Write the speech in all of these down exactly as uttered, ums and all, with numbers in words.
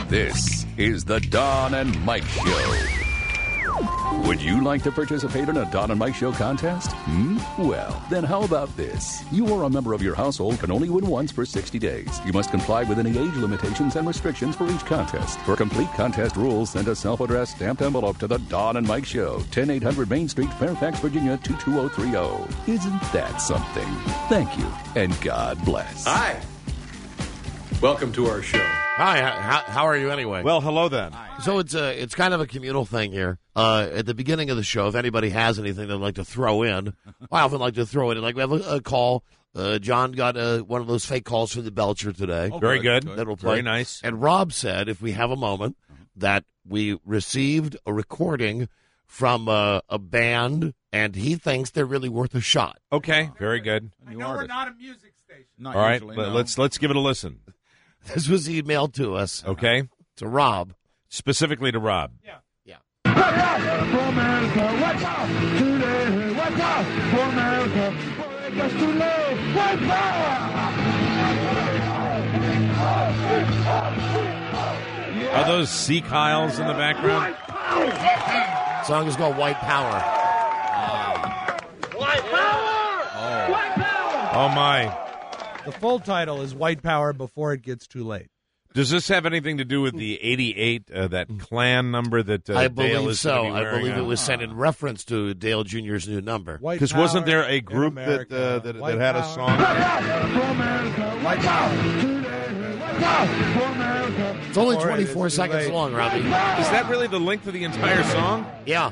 This is the Don and Mike Show. Would you like to participate in a Don and Mike Show contest? Hmm? Well, then how about this? You or a member of your household can only win once for sixty days. You must comply with any age limitations and restrictions for each contest. For complete contest rules, send a self-addressed stamped envelope to the Don and Mike Show, ten eight hundred Main Street, Fairfax, Virginia, two two zero three zero. Isn't that something? Thank you, and God bless. Hi. Welcome to our show. Hi, how, how are you anyway? Well, hello then. So it's a, it's kind of a communal thing here. Uh, at the beginning of the show, if anybody has anything they'd like to throw in, I often like to throw it in. Like we have a, a call. Uh, John got a, one of those fake calls from the Belcher today. Oh, Very good. good. That'll play. Very nice. And Rob said, if we have a moment, that we received a recording from uh, a band, and he thinks they're really worth a shot. Okay. Very good. I know we're not a music station. Not All right. usually, let- no. Let's let's give it a listen. This was emailed to us. Okay. To Rob. Specifically to Rob. Yeah. For America, wake up! Today, wake up! For America, before it gets too late, wake up! Are those Sea Kyles in the background? The song is called White Power. White power! White power! Oh my. The full title is White Power Before It Gets Too Late. Does this have anything to do with the eighty-eight, uh, that clan number that uh, I Dale believe is so. gonna be I wearing believe on? it was sent in reference to Dale Junior's new number. Because wasn't there a group that uh, that, that had a song? It's only twenty-four seconds long, Robbie. Is that really the length of the entire song? Yeah.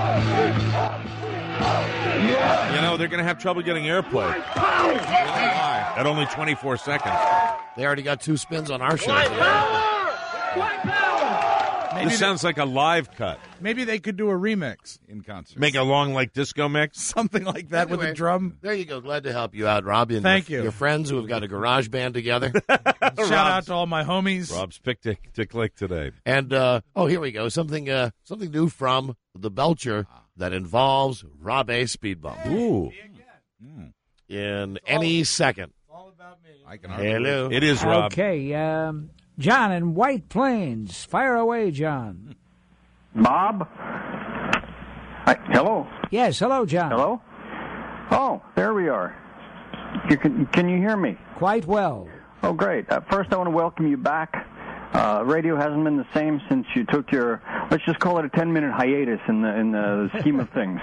You know, they're going to have trouble getting airplay. At only twenty-four seconds. They already got two spins on our show. White today. power! White power! Maybe This sounds like a live cut. Maybe they could do a remix in concert. Make a long, like, disco mix? Something like that with Anyway, a drum. There you go. Glad to help you out, Robbie. And Thank your, you. Your friends who have got a garage band together. Shout out to all my homies. Rob's pick to, to click today. And, uh, oh, here we go. Something uh, something new from the Belcher that involves Rob A. Speed Bump. Ooh. In any second. All about me. I can Hello. It is, Rob. Okay, um, John in White Plains. Fire away, John. Bob? Hi, hello? Yes, hello, John. Hello? Oh, there we are. You can, can you hear me? Quite well. Oh, great. Uh, first, I want to welcome you back. Uh, radio hasn't been the same since you took your, let's just call it a ten-minute hiatus in the in the scheme of things.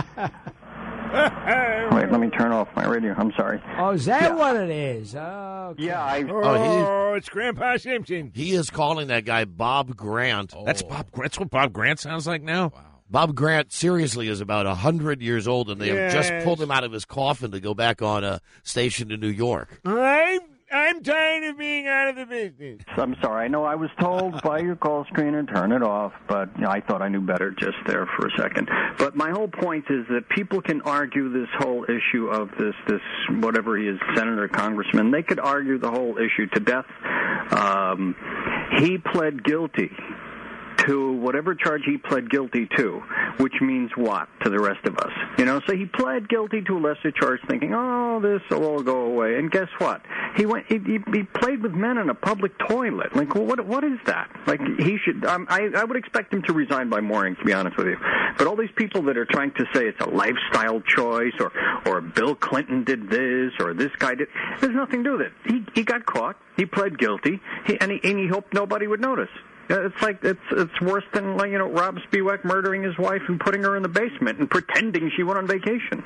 Wait, let me turn off my radio. I'm sorry. Oh, is that Yeah. what it is? Okay. Yeah, I... Oh, it's Grandpa Simpson. He is calling that guy Bob Grant. That's Bob. That's what Bob Grant sounds like now. Bob Grant, seriously, is about one hundred years old, and they have just Yes. pulled him out of his coffin to go back on a station in New York. I'm, I'm tired of being out of the business. I'm sorry. I know I was told by your call screener, turn it off, but you know, I thought I knew better just there for a second. But my whole point is that people can argue this whole issue of this, this whatever he is, senator, congressman, they could argue the whole issue to death. Um, he pled guilty to whatever charge he pled guilty to, which means what to the rest of us? You know, so he pled guilty to a lesser charge thinking, oh, this will all go away. And guess what? He went, he, he, he played with men in a public toilet. Like, well, what, what is that? Like, he should, um, I, I would expect him to resign by morning, to be honest with you. But all these people that are trying to say it's a lifestyle choice or, or Bill Clinton did this or this guy did, there's nothing to do with it. He, he got caught. He pled guilty. He, and, he, and he hoped nobody would notice. It's like it's it's worse than, like, you know, Rob Spiewak murdering his wife and putting her in the basement and pretending she went on vacation.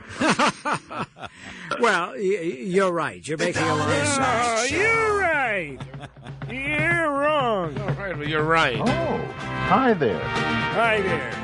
Well, y- you're right. You're making a lot of sense. You're right. You're wrong. All right, well, you're right. Oh, hi there. Hi there.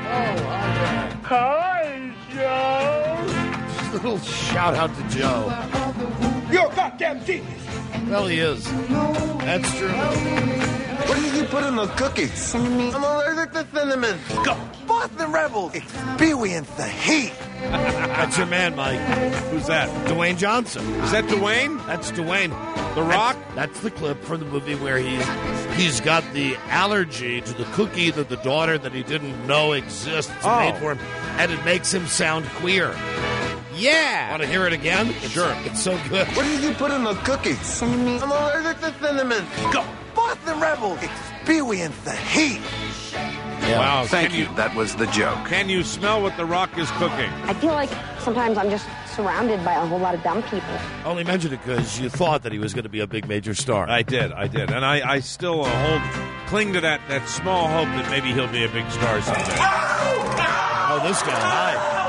Hi, Joe! Just a little shout out to Joe. You're a goddamn genius! Well, he is. That's true. What did you put in the cookies? Cinnamon. I'm allergic to cinnamon. Go. Boston Rebels. Experience the heat. That's your man, Mike. Who's that? Dwayne Johnson. Is that Dwayne? That's Dwayne. The Rock? That's, that's the clip from the movie where he's he's got the allergy to the cookie that the daughter that he didn't know exists Oh. made for him, and it makes him sound queer. Yeah. Want to hear it again? It's, Sure. It's so good. What did you put in the cookies? Cinnamon. I'm allergic to cinnamon. Go. Boston them rebels. Experience the heat. Wow. Thank can you. That was the joke. Can you smell what The Rock is cooking? I feel like sometimes I'm just surrounded by a whole lot of dumb people. Only mentioned it because you thought that he was going to be a big major star. I did, I did. And I, I still uh, hold, cling to that, that small hope that maybe he'll be a big star someday. Oh, this guy. Hi.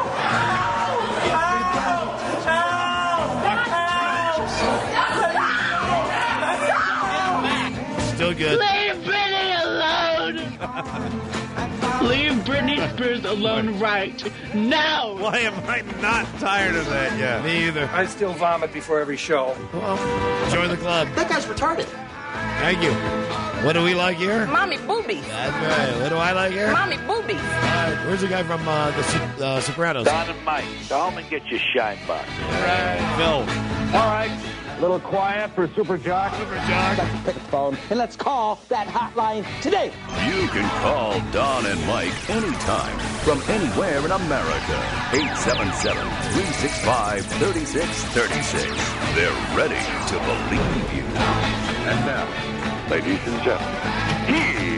Still good. Leave Britney alone! Leave Britney Spears alone right now! Why am I not tired of that yet? Me either. I still vomit before every show. Well, join the club. That guy's retarded. Thank you. What do we like here? Mommy boobies! That's right. What do I like here? Mommy boobies! Uh, where's the guy from uh, the Sop- uh, Sopranos? Don and Mike, go home and get your shine box. All right, Phil. All right. A little quiet for Super Jock. Super Jock. Let's pick up the phone and let's call that hotline today. You can call Don and Mike anytime from anywhere in America. eight seven seven, three six five, three six three six. They're ready to believe you. And now, ladies and gentlemen,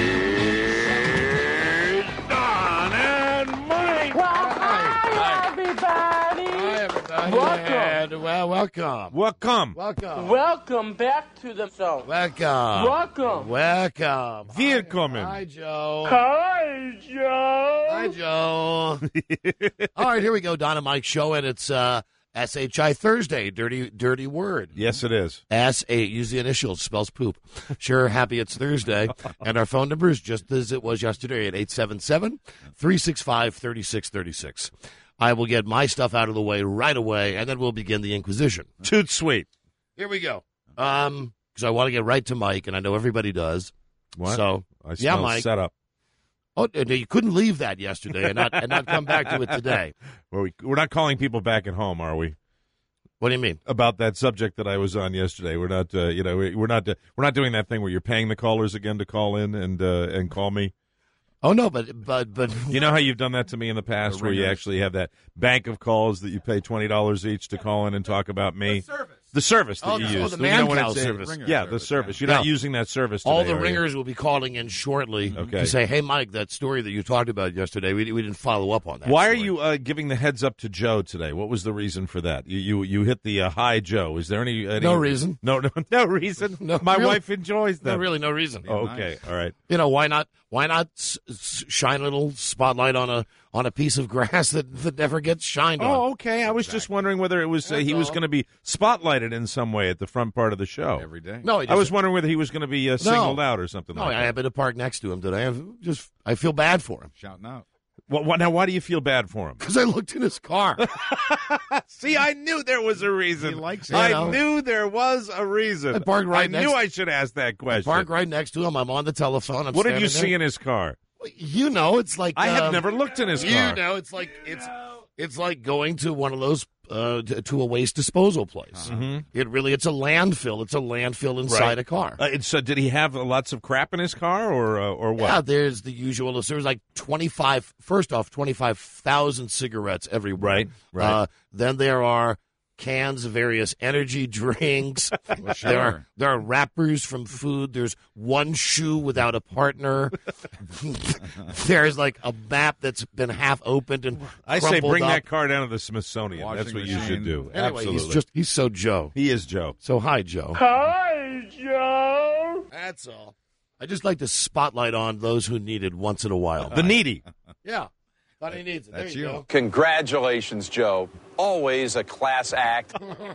here's Don and Mike. Well, hi, everybody! Hi, everybody. Welcome. And, well, welcome. Welcome. Welcome. Welcome back to the show. Welcome. Welcome. Welcome. Willkommen. Hi, Joe. Hi, Joe. Hi, Joe. All right, here we go. Don and Mike show, and it's uh, S H I Thursday. Dirty, dirty word. Yes, it is. S eight. Use the initials. Spells poop. Sure, happy it's Thursday. And our phone number is just as it was yesterday at eight seven seven, three six five, three six three six. I will get my stuff out of the way right away, and then we'll begin the Inquisition. Toot sweet. Here we go. Um, because I want to get right to Mike, and I know everybody does. What? So, I yeah, smell Mike. setup. Oh, and you couldn't leave that yesterday and not and not come back to it today. Well, we, we're not calling people back at home, are we? What do you mean? About that subject that I was on yesterday. We're not, uh, you know, we're not, uh, we're not doing that thing where you're paying the callers again to call in and uh, and call me. Oh no, but but but you know how you've done that to me in the past, where you actually have that bank of calls that you pay twenty dollars each to call in and talk about me. The service. The service that oh, you the, use. Oh, the You man know when cow it's a- service. Yeah, Ringer the service, service. You're yeah. not using that service today, All the are you? ringers will be calling in shortly Okay. to say, "Hey, Mike, that story that you talked about yesterday, we, we didn't follow up on that." Why story. are you uh, giving the heads up to Joe today? What was the reason for that? You you, you hit the uh, hi, Joe. Is there any, any No reason. No, no, no reason. No, My really? wife enjoys them. No, really, no reason. Oh, okay, all right. You know, why not? Why not s- s- shine a little spotlight on a on a piece of grass that, that never gets shined on? Oh, okay. I was just wondering whether it was uh, he was all. going to be spotlighted in some way at the front part of the show. Every day. No, he I was doesn't. wondering whether he was going to be uh, singled out or something No, like I that. happened to park next to him today. I just I feel bad for him Shouting out. Well, what, now, why do you feel bad for him? because I looked in his car. See, I knew there was a reason. He likes it. I You know. knew there was a reason. I parked right I next- knew I should ask that question. Park right next to him. I'm on the telephone. I'm What did you standing see there. in his car? You know, it's like I have um, never looked in his You car. know, it's like it's it's like going to one of those uh, to, to a waste disposal place. Mhm. It really it's a landfill. It's a landfill inside Right. a car. Uh, it's, uh, did he have uh, lots of crap in his car, or uh, or what? Yeah, there's the usual. There's like twenty-five. First off, twenty-five thousand cigarettes everywhere. Right, right. Uh, then there are cans of various energy drinks. Well, sure. There are there are wrappers from food. There's one shoe without a partner. There's like a map that's been half opened and I say crumpled bring up. that car down to the Smithsonian. Washing That's what you machine. should do. Anyway, Absolutely. he's just he's so Joe. he is Joe. So hi, Joe. Hi, Joe. That's all. I just like to spotlight on those who need it once in a while. The needy. Yeah. Thought he needs it. There That's you you. go. Congratulations, Joe. Always a class act.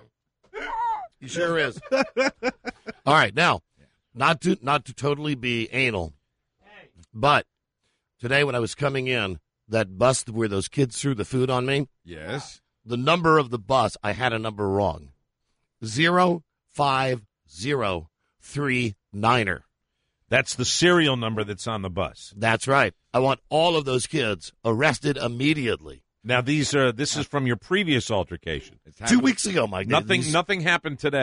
He sure is. All right, now, not to not to totally be anal, but today when I was coming in, that bus where those kids threw the food on me, Yes. the number of the bus, I had a number wrong. Zero five zero three niner. That's the serial number that's on the bus. That's right. I want all of those kids arrested immediately. Now these are this is from your previous altercation. Two weeks ago, Mike. Nothing These- nothing happened today.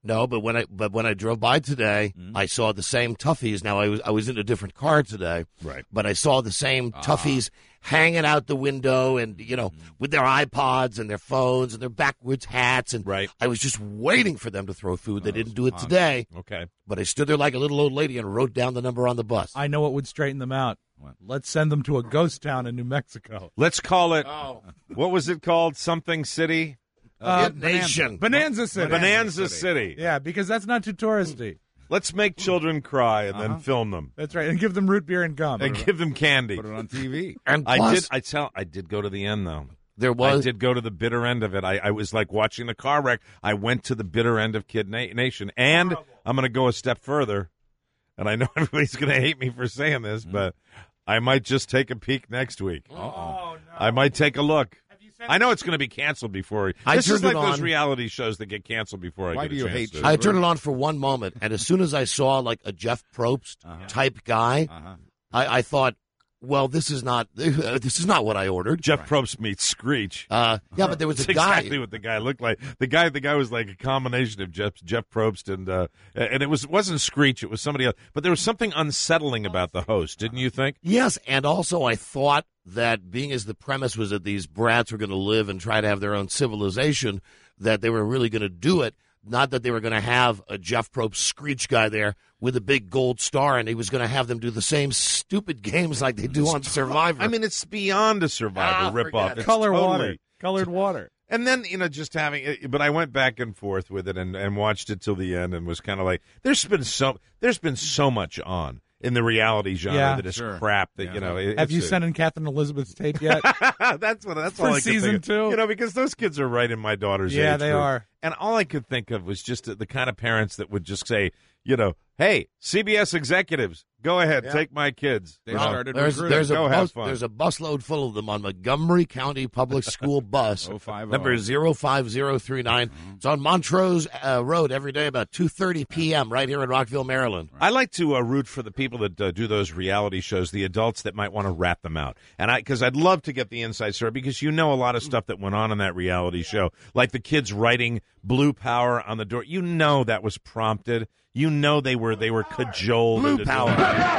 No, but when I but when I drove by today, mm-hmm. I saw the same toughies. Now I was I was in a different car today, right? But I saw the same ah. toughies hanging out the window, and you know, mm-hmm. with their iPods and their phones and their backwards hats, and right. I was just waiting for them to throw food. They oh, didn't do it fun. today. Okay, but I stood there like a little old lady and wrote down the number on the bus. I know what would straighten them out. What? Let's send them to a ghost town in New Mexico. Let's call it. Oh. What was it called? Something City. Uh, Nation. Bonanza City. Bonanza, Bonanza City. City. Yeah, because that's not too touristy. Let's make children cry and uh-huh. then film them. That's right, and give them root beer and gum. And give them candy. Put it on T V. And I plus, did. I tell. I did go to the end though. There was. I did go to the bitter end of it. I, I was like watching the car wreck. I went to the bitter end of Kid Na- Nation, and horrible. I'm going to go a step further. And I know everybody's going to hate me for saying this, mm-hmm. but I might just take a peek next week. Oh, no. I might take a look. I know it's going to be canceled before. I this is like those reality shows that get canceled before I Why get do a you chance hate to. it? I turned it on for one moment, and as soon as I saw like a Jeff Probst uh-huh. type guy, uh-huh. I, I thought, well, this is not uh, this is not what I ordered. Jeff right. Probst meets Screech. Uh, yeah, but there was That's a guy. Exactly what the guy looked like. The guy, the guy was like a combination of Jeff Jeff Probst and uh, and it was wasn't Screech. It was somebody else. But there was something unsettling about the host, didn't you think? Yes, and also I thought that being as the premise was that these brats were going to live and try to have their own civilization, that they were really going to do it. Not that they were going to have a Jeff Probst Screech guy there with a big gold star, and he was going to have them do the same stupid games like they do on Survivor. I mean, it's beyond a Survivor ah, ripoff. It's Color totally, water. Colored water. And then, you know, just having it, but I went back and forth with it and, and watched it till the end and was kind of like, there's been so there's been so much on in the reality genre yeah, that is sure. crap that, yeah. you know. It, Have you a, sent in Catherine Elizabeth's tape yet? that's what that's For all I season could think two? Of. You know, because those kids are right in my daughter's yeah, age they group. are. And all I could think of was just the kind of parents that would just say, you know, hey, C B S executives, go ahead, yeah. take my kids. They you know, started there's, recruiting. there's, a Go bus, have fun. there's a busload full of them on Montgomery County Public School bus, oh five oh. number zero five zero three nine. Mm-hmm. It's on Montrose uh, Road every day about two thirty p.m. right here in Rockville, Maryland. I like to uh, root for the people that uh, do those reality shows, the adults that might want to rat them out. And I, because I'd love to get the inside story, because you know a lot of stuff that went on in that reality show, like the kids writing blue power on the door. You know that was prompted. You know they were they were cajoled. Blue into power.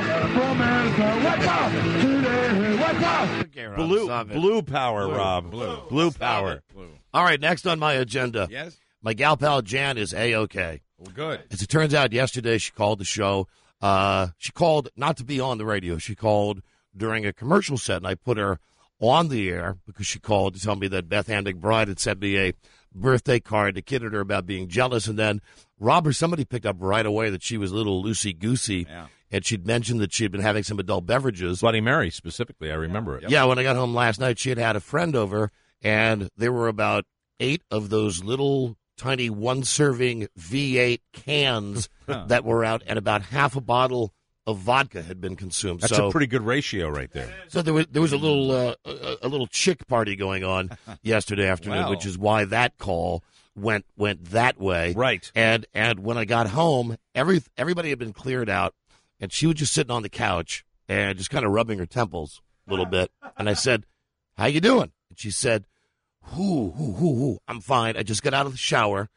Blue, blue power, blue, Rob. Blue. Blue power. Blue. All right, next on my agenda. Yes? My gal pal Jan is A-OK. Well, good. As it turns out, yesterday she called the show. Uh, she called not to be on the radio. She called during a commercial set, and I put her on the air because she called to tell me that Beth Ann McBride had sent me a birthday card that kidded her about being jealous. And then Rob or somebody picked up right away that she was a little loosey-goosey. Yeah. And she'd mentioned that she'd been having some adult beverages. Bloody Mary, specifically, I remember it. Yep. Yeah, when I got home last night, she had had a friend over, and there were about eight of those little tiny one-serving V eight cans that were out, and about half a bottle of vodka had been consumed. That's so, a pretty good ratio right there. So there was there was a little uh, a, a little chick party going on yesterday afternoon, Wow. which is why that call went went that way. Right. And and when I got home, every everybody had been cleared out, and she was just sitting on the couch and just kind of rubbing her temples a little bit. And I said, "How you doing?" And she said, "Whoo, whoo, whoo, whoo. I'm fine. I just got out of the shower.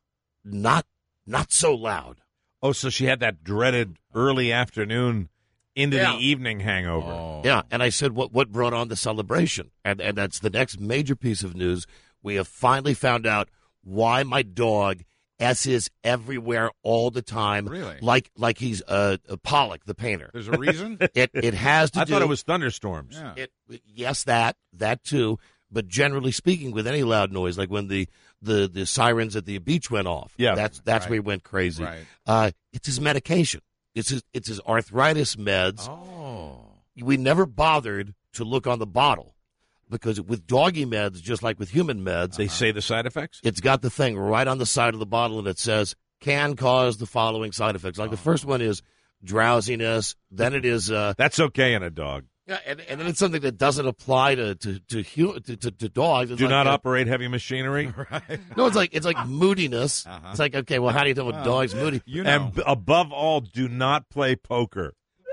Not not so loud." Oh, so she had that dreaded early afternoon into Yeah. the evening hangover. Oh. Yeah, and I said, "What what brought on the celebration?" And and that's the next major piece of news. We have finally found out why my dog S's everywhere all the time. Really? Like like he's uh, a Pollock, the painter. There's a reason? It it has to I do. thought it was thunderstorms. Yeah. It, yes, that that too. But generally speaking, with any loud noise, like when the, the, the sirens at the beach went off, Yeah. that's that's Right. where he went crazy. Right. Uh, it's his medication. It's his it's his arthritis meds. Oh. We never bothered to look on the bottle because with doggy meds, just like with human meds, They say the side effects? it's got the thing right on the side of the bottle, and it says can cause the following side effects. Like the first one is drowsiness. Then it is uh, That's okay in a dog. yeah, and, and then it's something that doesn't apply to to to, hu- to, to, to dogs. It's Do like not a- operate heavy machinery. Right. No, it's like it's like moodiness. Uh-huh. It's like, okay, well, how do you tell a dog's moody? You know. And b- above all, do not play poker.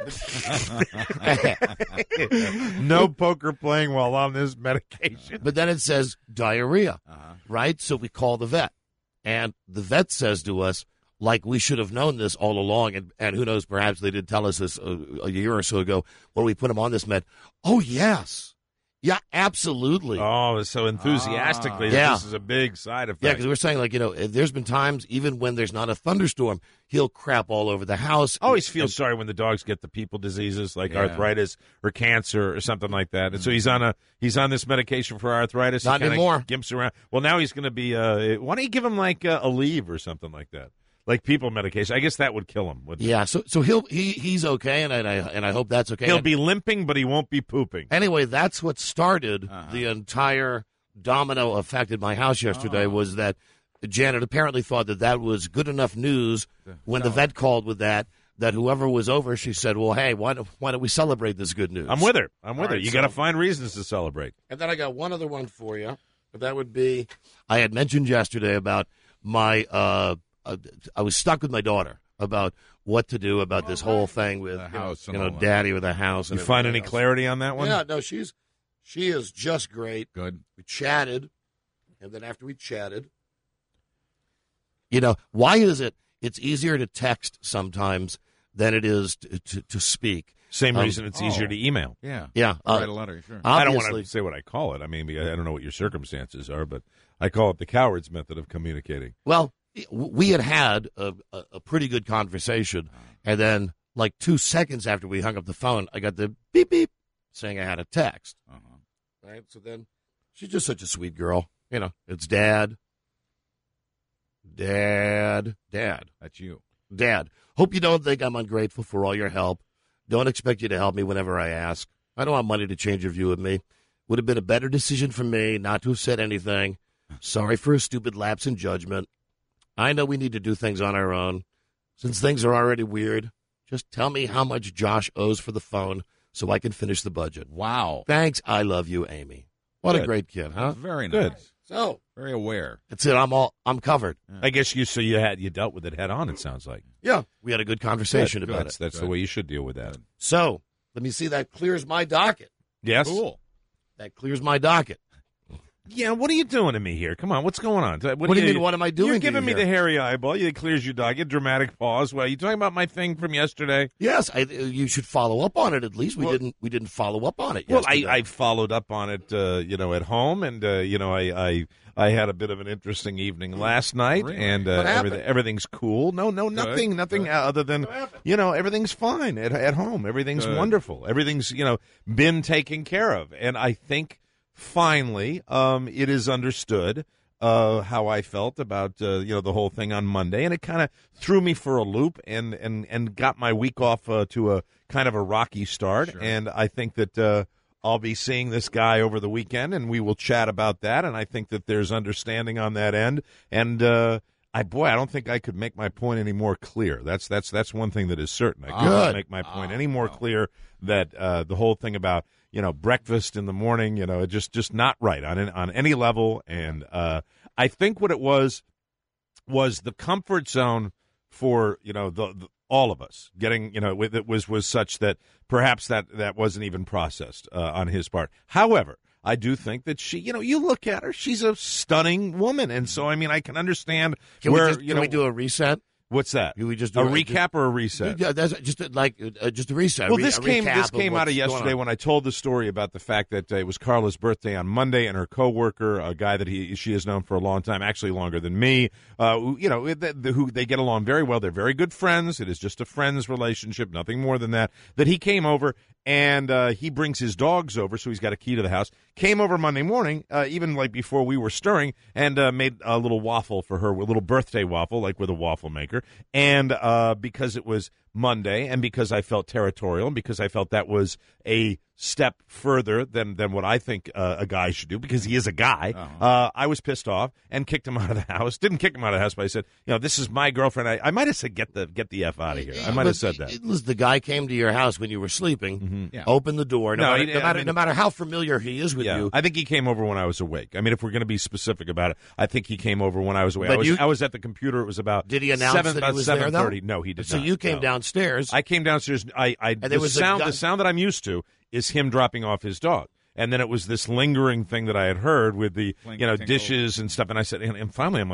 No poker playing while on this medication. But then it says diarrhea, Uh-huh. right? So we call the vet, and the vet says to us, like we should have known this all along, and, and who knows, perhaps they did tell us this a, a year or so ago when we put him on this med. Oh, yes. Yeah, absolutely. Oh, so enthusiastically, Ah. that Yeah. this is a big side effect. Yeah, because we're saying, like, you know, there's been times, even when there's not a thunderstorm, he'll crap all over the house. I always feel sorry when the dogs get the people diseases like Yeah. arthritis or cancer or something like that. And so he's on a he's on this medication for arthritis. He Not kinda anymore. Gimps around. Well, now he's going to be. Uh, why don't you give him like uh, a leave or something like that, like people medication? I guess that would kill him. Wouldn't it? Yeah, so so he'll he he's okay, and I and I hope that's okay. He'll And be limping, but he won't be pooping. anyway, that's what started Uh-huh. the entire domino effect at my house yesterday. Oh. Was that Janet apparently thought that that was good enough news when the vet called with that. That whoever was over, she said, "Well, hey, why don't why don't we celebrate this good news?" I'm with her. I'm with All her. right, You so- got to find reasons to celebrate. And then I got one other one for you. That would be, I had mentioned yesterday about my, uh, uh, I was stuck with my daughter about what to do about this whole thing with The you know, house and you know, all that. daddy with a house. And You find everything any else. clarity on that one? Yeah, no, she's she is just great. Good. We chatted, and then after we chatted, you know, why is it? It's easier to text sometimes than it is to to, to speak. Same Um, reason it's easier to email. Yeah. Yeah, Write uh, a letter, sure. I don't want obviously- to say what I call it. I mean, I don't know what your circumstances are, but I call it the coward's method of communicating. Well, we had had a, a, a pretty good conversation, and then like two seconds after we hung up the phone, I got the beep beep saying I had a text. Uh-huh. Right, so then she's just such a sweet girl. You know, it's dad, dad, dad, That's you. dad. Hope you don't think I'm ungrateful for all your help. Don't expect you to help me whenever I ask. I don't want money to change your view of me. Would have been a better decision for me not to have said anything. Sorry for a stupid lapse in judgment. I know we need to do things on our own. Since things are already weird, just tell me how much Josh owes for the phone so I can finish the budget. Wow. Thanks. I love you, Amy. What a Good. great kid, huh? Very Good. nice. So Very aware. that's it. I'm all I'm covered. I guess you so you had you dealt with it head on. It sounds like Yeah, we had a good conversation Good. about That's, it. that's the Good. way you should deal with that. So let me see. That clears my docket. Yes. Cool. That clears my docket. Yeah. What are you doing to me here? Come on. What's going on? What, What do you mean, what am I doing You're to giving you me here? the hairy eyeball. You clears your dog. You dramatic pause. Well, you talking about my thing from yesterday? Yes, I, you should follow up on it. At least we Well- didn't. We didn't follow up on it. Well, I, yesterday. I followed up on it, uh, you know, at home, and uh, you know, I, I I had a bit of an interesting evening last night, Really? and uh, What happened? everything, everything's cool. No, no, nothing, nothing Good. other than you know, everything's fine at at home. Everything's Good. wonderful. Everything's you know been taken care of, and I think finally, um, it is understood. Uh, how I felt about uh, you know the whole thing on Monday, and it kind of threw me for a loop, and and and got my week off uh, to a kind of a rocky start. Sure. And I think that uh, I'll be seeing this guy over the weekend, and we will chat about that. And I think that there's understanding on that end. And uh, I boy, I don't think I could make my point any more clear. That's that's that's one thing that is certain. I could not Good. make my point Ah, any more wow. clear that uh, the whole thing about you know breakfast in the morning, you know, it just just not right on an- on any level. And uh, I think what it was was the comfort zone for you know the, the all of us getting you know with it was was such that perhaps that that wasn't even processed uh, on his part. However, I do think that she, you know, you look at her, she's a stunning woman, and so I mean, I can understand Can where we just, you can know we do a reset? what's that? Can we just do a a- recap or a reset? Yeah, that's just a- like uh, just a reset. Well, Re- this a came recap this came out of what's going yesterday on. when I told the story about the fact that uh, it was Carla's birthday on Monday, and her coworker, a guy that he she has known for a long time, actually longer than me, uh, who, you know, the, the, who they get along very well. They're very good friends. It is just a friends relationship, nothing more than that. That he came over. And uh, he brings his dogs over, so he's got a key to the house. Came over Monday morning, uh, even like before we were stirring, and uh, made a little waffle for her, a little birthday waffle, like with a waffle maker. And uh, because it was Monday, and because I felt territorial, and because I felt that was a step further than than what I think uh, a guy should do, because he is a guy, Uh-huh. uh, I was pissed off and kicked him out of the house. Didn't kick him out of the house, but I said, you know, this is my girlfriend. I, I might have said, get the get the F out of here. I might have said that. It was the guy came to your house when you were sleeping, Yeah. opened the door. No, No, matter, he- no, I matter, mean- no matter how familiar he is with Yeah, you. I think he came over when I was awake. I mean, if we're going to be specific about it, I think he came over when I was awake. But I was, you- I was at the computer. It was about Did he announce seven, that he about was there, seven though? thirty. No, he did So not. you came no. downstairs. I came downstairs. I, I there the was a sound guy- the sound that I'm used to is him dropping off his dog. And then it was this lingering thing that I had heard with the Clink, you know tinkle. dishes and stuff. And I said, and, and finally I'm like,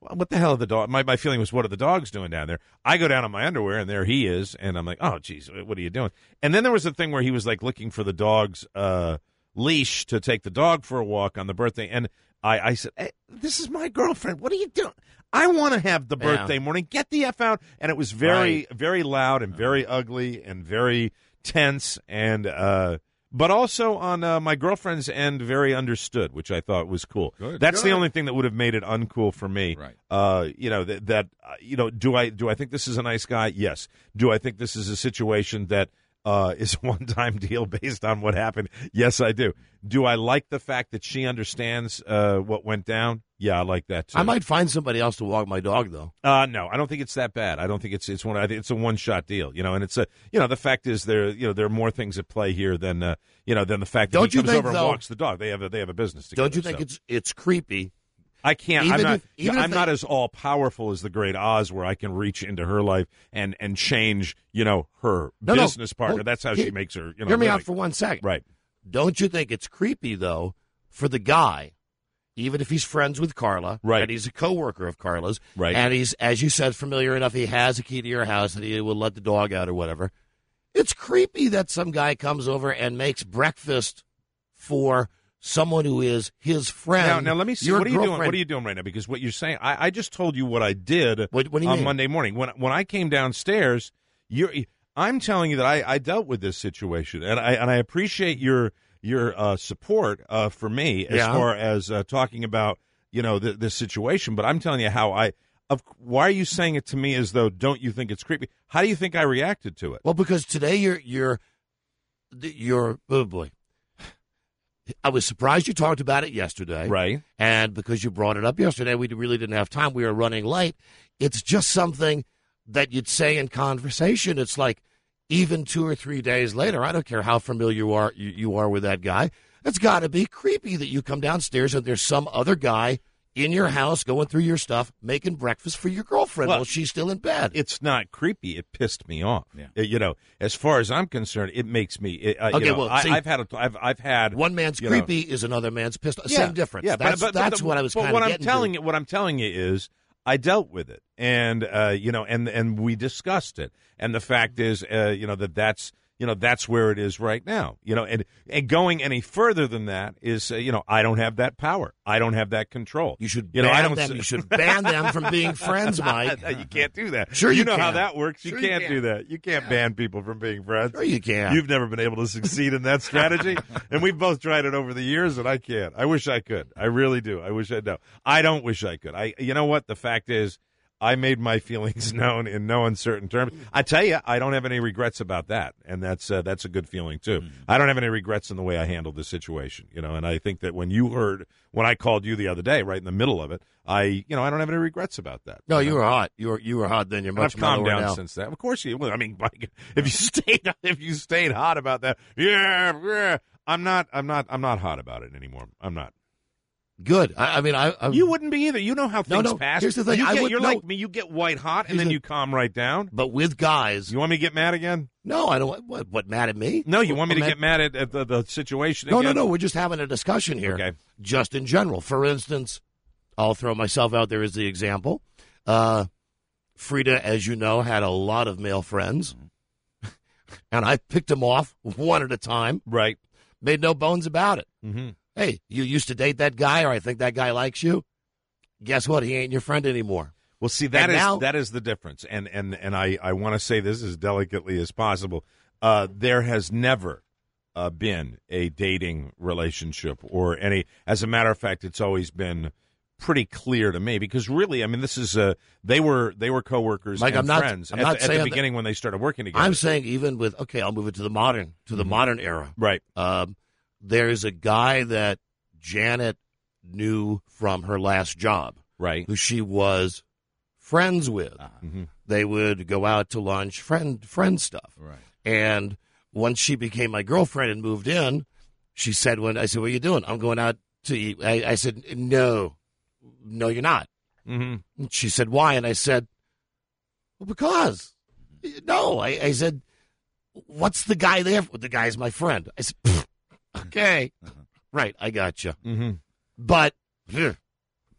well, what the hell are the dog? My, my feeling was, what are the dogs doing down there? I go down in my underwear, and there he is, and I'm like, oh, geez, what are you doing? And then there was a thing where he was, like, looking for the dog's uh, leash to take the dog for a walk on the birthday, and I, I said, hey, this is my girlfriend. What are you doing? I want to have the birthday Yeah. morning. Get the F out. And it was very, Right. very loud and very ugly and very tense, and uh, but also on uh, my girlfriend's end, very understood, which I thought was cool. Good. That's the Good. only thing that would have made it uncool for me. Right. Uh, you know that, that uh, you know. Do I do I think this is a nice guy? Yes. Do I think this is a situation that uh, is a one-time deal based on what happened? Yes, I do. Do I like the fact that she understands uh, what went down? Yeah, I like that too. I might find somebody else to walk my dog, though. Uh, no, I don't think it's that bad. I don't think it's it's one. I think it's a one shot deal, you know. And it's a you know the fact is there you know there are more things at play here than uh, you know than the fact that Don't he you comes think, over though- and walks the dog. They have a, they have a business together. Don't you think so. it's it's creepy? I can't. Even I'm not. if- even if I'm they- not as all powerful as the Great Oz, where I can reach into her life and and change you know her No, no. business partner. Well, That's how hear- she makes her. You know, Hear me living. out for one second. Right. Don't you think it's creepy, though, for the guy, even if he's friends with Carla, Right. and he's a coworker of Carla's, Right. and he's, as you said, familiar enough, he has a key to your house and he will let the dog out or whatever. It's creepy that some guy comes over and makes breakfast for someone who is his friend. Now, now let me see. your What are you doing? girlfriend. What are you doing right now? Because what you're saying, I, I just told you what I did What- what do you on mean? Monday morning. When when I came downstairs, you're, I'm telling you that I, I dealt with this situation, and I and I appreciate your your uh, support uh, for me as Yeah. far as uh, talking about you know th- this situation. But I'm telling you how I. Of, why are you saying it to me as though don't you think it's creepy? How do you think I reacted to it? Well, because today you're you're you're oh boy. I was surprised you talked about it yesterday. Right. And because you brought it up yesterday, we really didn't have time. We were running late. It's just something that you'd say in conversation. It's like even two or three days later, I don't care how familiar you are you, you are with that guy. It's got to be creepy that you come downstairs and there's some other guy in your house going through your stuff, making breakfast for your girlfriend Well, while she's still in bed. It's not creepy. It pissed me off. Yeah. Uh, you know, as far as I'm concerned, it makes me. It, uh, Okay, you know, well, I, see, I've had. A, I've I've had One man's you know- creepy is another man's pissed off. Yeah, Same difference. Yeah, that's but, but, that's but, what I was but kind what of I'm getting telling to. you, what I'm telling you is, I dealt with it, and uh, you know, and and we discussed it, and the fact is, uh, you know, that that's. You know, that's where it is right now. You know, and, and going any further than that is, uh, you know, I don't have that power. I don't have that control. You should you know, ban I don't them. s- You should ban them from being friends, Mike. you can't do that. Sure you you know how can. that works. You Sure you can't can. do that. You can't ban people from being friends. Sure you can. You've never been able to succeed in that strategy, and we've both tried it over the years, and I can't. I wish I could. I really do. I wish I'd know. I don't wish I could. I. You know what? The fact is, I made my feelings known in no uncertain terms. I tell you, I don't have any regrets about that, and that's uh, that's a good feeling too. I don't have any regrets in the way I handled the situation, you know. And I think that when you heard when I called you the other day, right in the middle of it, I, you know, I don't have any regrets about that. No, you you know? were hot. You were you were hot then. You're And much I've calmed mellower down now. since then. Of course you. Well, I mean, Mike, if you stayed if you stayed hot about that, yeah, yeah. I'm not. I'm not. I'm not hot about it anymore. I'm not. Good. I, I mean, I, I You wouldn't be either. You know how No, things no, pass. here's the thing, You I get, would- you're no. like me. You get white hot and Here's then the- you calm right down. But with guys, You want me to get mad again? no, I don't. What? What? Mad at me? No, you want me to Mad- get mad at, at the, the situation No, again? no, no. We're just having a discussion here. Okay. Just in general. For instance, I'll throw myself out there as the example. Uh, Frida, as you know, had a lot of male friends, and I picked them off one at a time. Right. Made no bones about it. Mm-hmm. Hey, you used to date that guy, or I think that guy likes you. Guess what? He ain't your friend anymore. Well, see, that And is now- that is the difference, and and and I I want to say this as delicately as possible. Uh, there has never uh, been a dating relationship or any. As a matter of fact, it's always been pretty clear to me because really, I mean, this is uh, they were they were coworkers Mike, and I'm not- friends I'm at, not the, at saying the that- beginning when they started working together. I'm saying even with okay, I'll move it to the modern to the modern era. right. Um, there's a guy that Janet knew from her last job, Right. who she was friends with. Mhm. They would go out to lunch, friend friend stuff. Right. And once she became my girlfriend and moved in, she said, "When I said, what are you doing? I'm going out to eat." I, I said, "No, no, you're not." Mm-hmm. And she said, "Why?" And I said, "Well, because." No, I, I said, "What's the guy there for?" The guy's my friend. I said, "Pfft, "Okay, right, I got you." Mm-hmm. But ugh,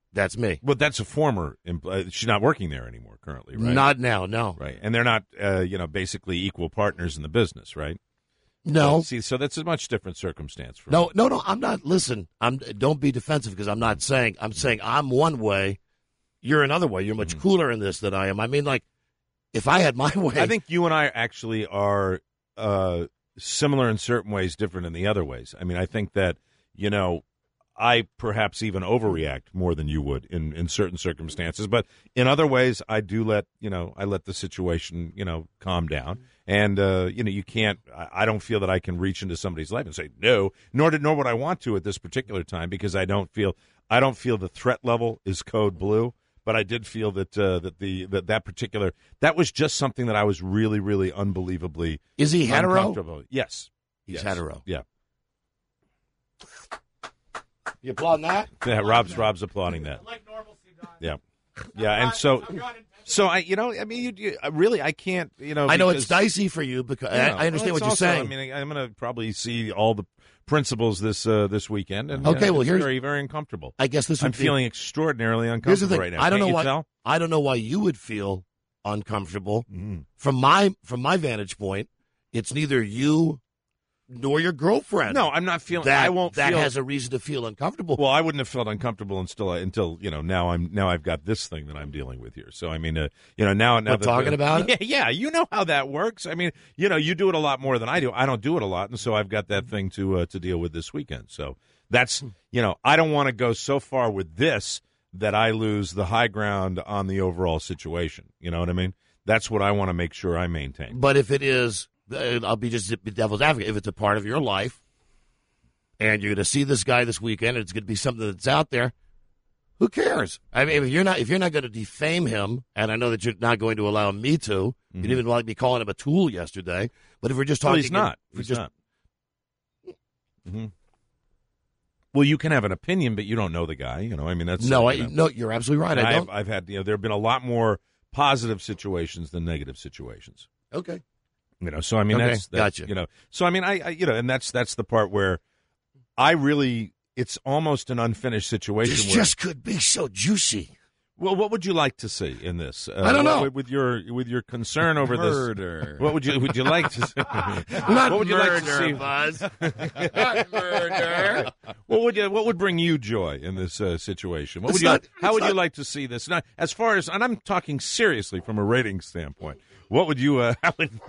That's me. Well, that's a former. Uh, she's not working there anymore currently, right? Not now, no. Right, and they're not, uh, you know, basically equal partners in the business, right? No. So, see, so that's a much different circumstance for No, me. no, no. I'm not. Listen, I'm. Don't be defensive because I'm not saying. I'm saying I'm one way. You're another way. You're much mm. cooler in this than I am. I mean, like, if I had my way, I think you and I actually are uh, similar in certain ways, different in the other ways. I mean, I think that you know. I perhaps even overreact more than you would in, in certain circumstances, but in other ways, I do let you know I let the situation you know calm down, and uh, you know you can't. I, I don't feel that I can reach into somebody's life and say no, nor did nor would I want to at this particular time because I don't feel I don't feel the threat level is code blue, but I did feel that uh, that the that that particular that was just something that I was really really unbelievably is he hetero? Uncomfortable. Yes, he's yes. hetero. Yeah. You applauding that? Yeah, Rob's Rob's applauding that. Like normalcy, Don. Yeah, yeah, and so, so I, you know, I mean, you, you really, I can't, you know. I know because, it's dicey for you because you know, I, I understand well, what you're also, saying. I mean, I'm going to probably see all the principals this uh, this weekend, and okay, uh, well, it's here's very very uncomfortable. I guess this. I'm would be, feeling extraordinarily here's the uncomfortable thing. right now. I don't Can't know you why. tell? I don't know why you would feel uncomfortable. Mm. From my from my vantage point, it's neither you nor your girlfriend. No, I'm not feeling. That, I won't. That feel, has a reason to feel uncomfortable. Well, I wouldn't have felt uncomfortable until until you know now I'm now I've got this thing that I'm dealing with here. So I mean, uh, you know now now We're that talking the, about yeah, it. Yeah, you know how that works. I mean, you know, you do it a lot more than I do. I don't do it a lot, and so I've got that thing to uh, to deal with this weekend. So that's you know I don't want to go so far with this that I lose the high ground on the overall situation. You know what I mean? That's what I want to make sure I maintain. But if it is. I'll be just devil's advocate. If it's a part of your life and you're going to see this guy this weekend and it's going to be something that's out there, who cares? I mean, if you're not if you're not going to defame him, and I know that you're not going to allow me to, mm-hmm. you didn't even like me calling him a tool yesterday, but if we're just talking... Well, he's not. He's just, not. Mm-hmm. Well, you can have an opinion, but you don't know the guy. You know, I mean, that's... No, uh, I, you know, no, you're absolutely right. I I've, don't. I've had, you know, there have been a lot more positive situations than negative situations. Okay. You know, so I mean, okay, that's, that's gotcha. you know, so I mean, I, I, you know, and that's that's the part where I really, it's almost an unfinished situation. This where, just could be so juicy. Well, what would you like to see in this? Uh, I don't know. With, with your with your concern over murder. this, what would you would you like to see? Not what would you murder, like to see? Buzz. Not murder. What would you, what would bring you joy in this uh, situation? What It's would you? not- how would it's you not- like to see this? Now, as far as, and I'm talking seriously from a rating standpoint. What would you? Uh, how would,